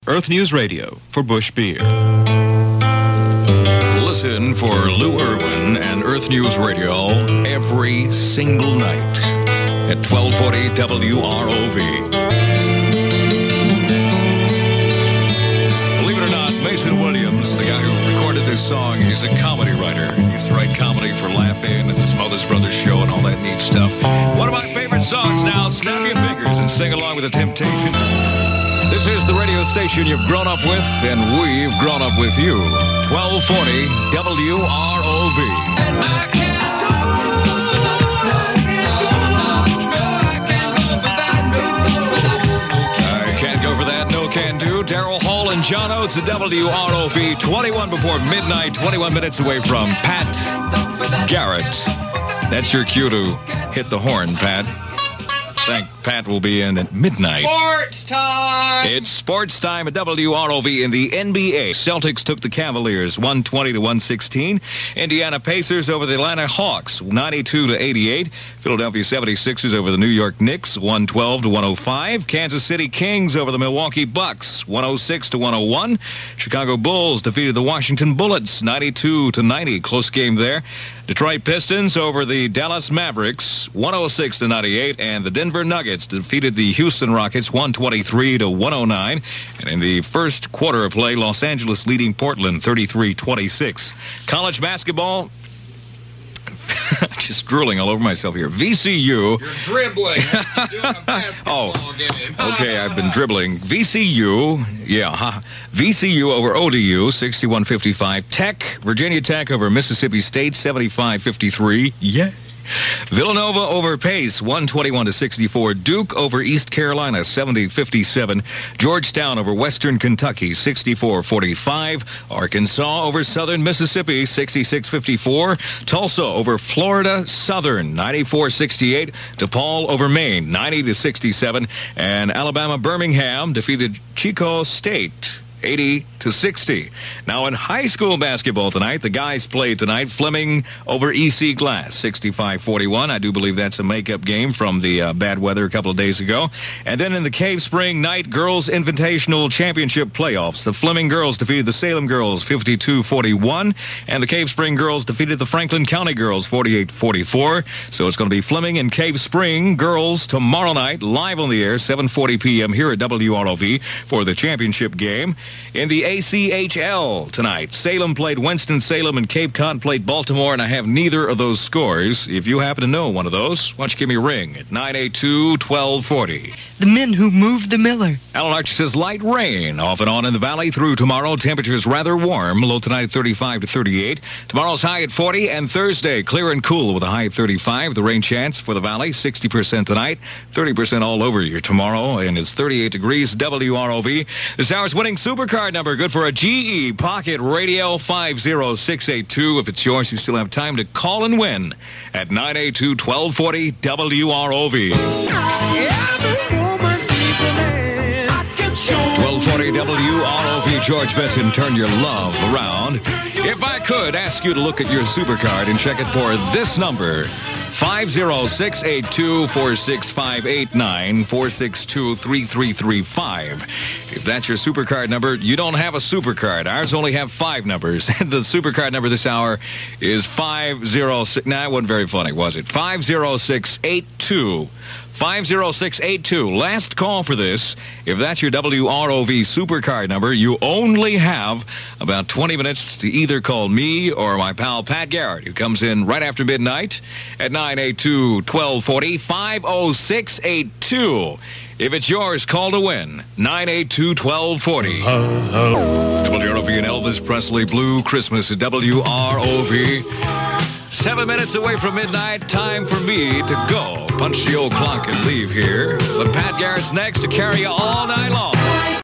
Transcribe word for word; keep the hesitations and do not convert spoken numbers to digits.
Earth News Radio for Busch Beer. Listen for Lou Irwin and Earth News Radio every single night at twelve forty W R O V. Believe it or not, Mason Williams, the guy who recorded this song, he's a comedy writer. He used to write comedy for Laugh-In and the Smothers Brothers Show and all that neat stuff. One of my favorite songs now. Snap your fingers and sing along with The Temptation. This is the radio station you've grown up with, and we've grown up with you. twelve forty W R O V. I can't go for that, no can do. Daryl Hall and John Oates at W R O V. twenty-one before midnight, twenty-one minutes away from Pat Garrett. That's your cue to hit the horn, Pat. I think Pat will be in at midnight. Sports time! It's sports time at W R O V in the N B A. Celtics took the Cavaliers one twenty to one sixteen. Indiana Pacers over the Atlanta Hawks ninety-two to eighty-eight. Philadelphia seventy-sixers over the New York Knicks one twelve to one oh five. Kansas City Kings over the Milwaukee Bucks one oh six to one oh one. Chicago Bulls defeated the Washington Bullets ninety-two to ninety. Close game there. Detroit Pistons over the Dallas Mavericks one oh six to ninety-eight, and the Denver Nuggets defeated the Houston Rockets one twenty-three to one oh nine. And in the first quarter of play, Los Angeles leading Portland thirty-three twenty-six. College basketball, just drooling all over myself here. V C U. You're dribbling. You're doing a basketball oh, game. Okay, I've been dribbling. V C U, yeah, huh. V C U over O D U, sixty-one fifty-five. Tech, Virginia Tech over Mississippi State, seventy-five fifty-three. Yeah. Villanova over Pace, one twenty-one to sixty-four. Duke over East Carolina, seventy fifty-seven. Georgetown over Western Kentucky, sixty-four forty-five. Arkansas over Southern Mississippi, sixty-six fifty-four. Tulsa over Florida Southern, ninety-four sixty-eight. DePaul over Maine, ninety to sixty-seven. And Alabama Birmingham defeated Chico State, eighty to sixty. Now in high school basketball tonight, the guys played tonight. Fleming over E C Glass, sixty-five forty-one. I do believe that's a makeup game from the uh, bad weather a couple of days ago. And then in the Cave Spring Night Girls Invitational Championship playoffs, the Fleming girls defeated the Salem girls fifty-two forty-one, and the Cave Spring girls defeated the Franklin County girls forty-eight forty-four. So it's going to be Fleming and Cave Spring girls tomorrow night, live on the air, seven forty p.m. here at W R O V for the championship game. In the A C H L tonight, Salem played Winston-Salem and Cape Cod played Baltimore, and I have neither of those scores. If you happen to know one of those, why don't you give me a ring at nine eight two, twelve forty. The men who moved the miller. Alan Archer says light rain off and on in the valley through tomorrow. Temperatures rather warm. Low tonight thirty-five to thirty-eight. Tomorrow's high at forty, and Thursday clear and cool with a high at thirty-five. The rain chance for the valley, sixty percent tonight, thirty percent all over here tomorrow, and it's thirty-eight degrees. W R O V. This hour's winning supercard number, good for a G E Pocket Radio five oh six eight two. If it's yours, you still have time to call and win at nine eight two, twelve forty W R O V. twelve forty W R O V. George Benson, turn your love around. If I could ask you to look at your supercard and check it for this number, five oh six eight two, four six five eight nine, four six two, three three three five. If that's your supercard number, you don't have a supercard. Ours only have five numbers. The supercard number this hour is five oh six. Nah, it wasn't very funny, was it? five oh six eight two. five oh six eight two. Last call for this. If that's your W R O V supercard number, you only have about twenty minutes to either call me or my pal Pat Garrett, who comes in right after midnight at nine eight two, twelve forty, five oh six eight two. If it's yours, call to win. nine eight two, twelve forty. W R O V and Elvis Presley Blue Christmas at W R O V. Seven minutes away from midnight, time for me to go. Punch the old clock and leave here. But Pat Garrett's next to carry you all night long.